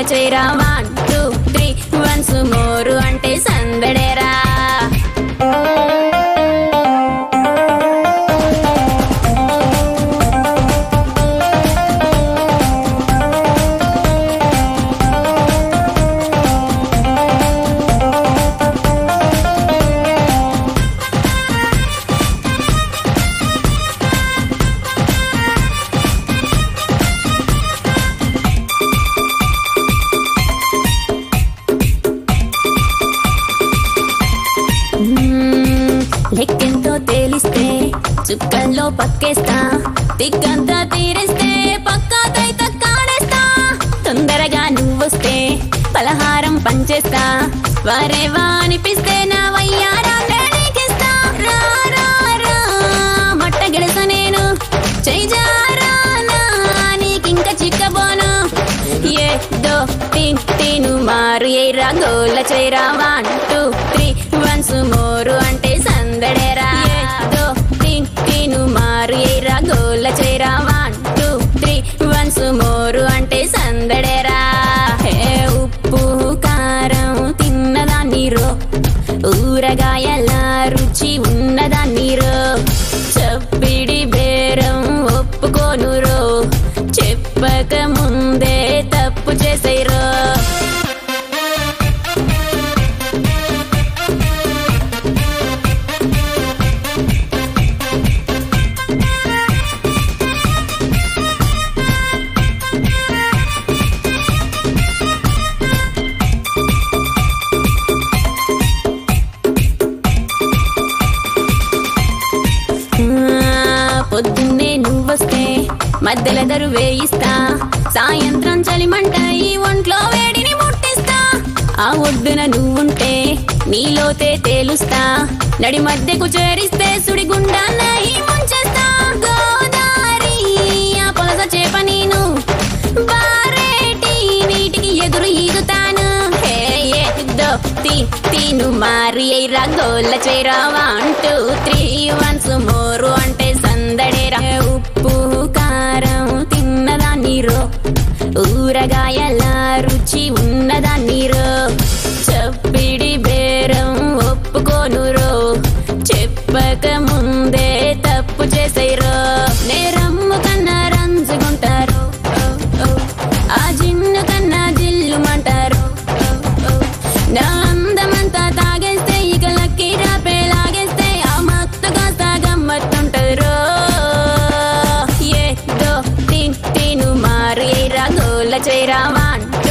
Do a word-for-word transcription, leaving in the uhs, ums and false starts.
చేరా one two three once more అంటే సందడేరా. లెక్కెంతో తేలిస్తే చుక్కల్లో పక్కేస్తా, తిక్కంతా తీరేస్తే పక్కాకైత కాడేస్తా. తొందరగా నువ్వొస్తే పలహారం పంచేస్తా, వరేవా అనిపిస్తే నా వయ్యారాన్నే నీకిస్తా. రా రా రా మట్ట గిడస నేను చేజారా నీకింక చిక్కబోను. ఏ దో తీన్ తీను మారు ఏ రాగోల చేరా one two three once more అంటే సందడేరా. ఏ దో తీన్ తీను మారు ఏ రాగోల చేరా one two three once more అంటే సందడేరా. హే ఉప్పు కారం తిన్నదాన్ని రో, ఊరగాయల రుచి ఉన్నదాన్ని రో, చప్పిడి బేరం ఒప్పుకోను రో, చెప్పక ముందే తప్పు చేసేరో. పొద్దున్నే నువ్వొస్తే మధ్యల దరు వేయిస్తా, సాయంత్రం చలిమంట ఈ ఒంట్లో వేడిని ముట్టిస్తా. ఆ ఒడ్డున నువ్వుంటే నీలోతే తేలుస్తా, నడి మధ్యకు చేరిస్తే సుడిగుండాన్న ఈ ముంచేస్తా. గోదారి ఆ పొలస చేప నేను బారేటి నీటికి ఎదురు ఈదుతాను. హే ఏదో తీ తీను మారి ఏ రాగోల చేరా one two three once more అంటే సందడేరా. ఉప్పు కారం తిన్నదాన్ని రో, ఊరగాయల రుచి ఉన్నదాన్ని రో, చప్పిడి బేరం ఒప్పుకోను రో, చెప్పక ముందే తప్పు చేసేరో. నేరమ్ము కన్నా రంజుకుంటారు, ఆ జిన్ను కన్నా జిల్లుమంటారు. నా అందమంతా తాగేస్తే ఇక లక్కీ రాపే లాగేస్తే ఆ మత్తు కాస్త గమ్మత్తుంటారు. ఏ దో తీన్ తీను మారు ఏ రాగోల చేరా వన్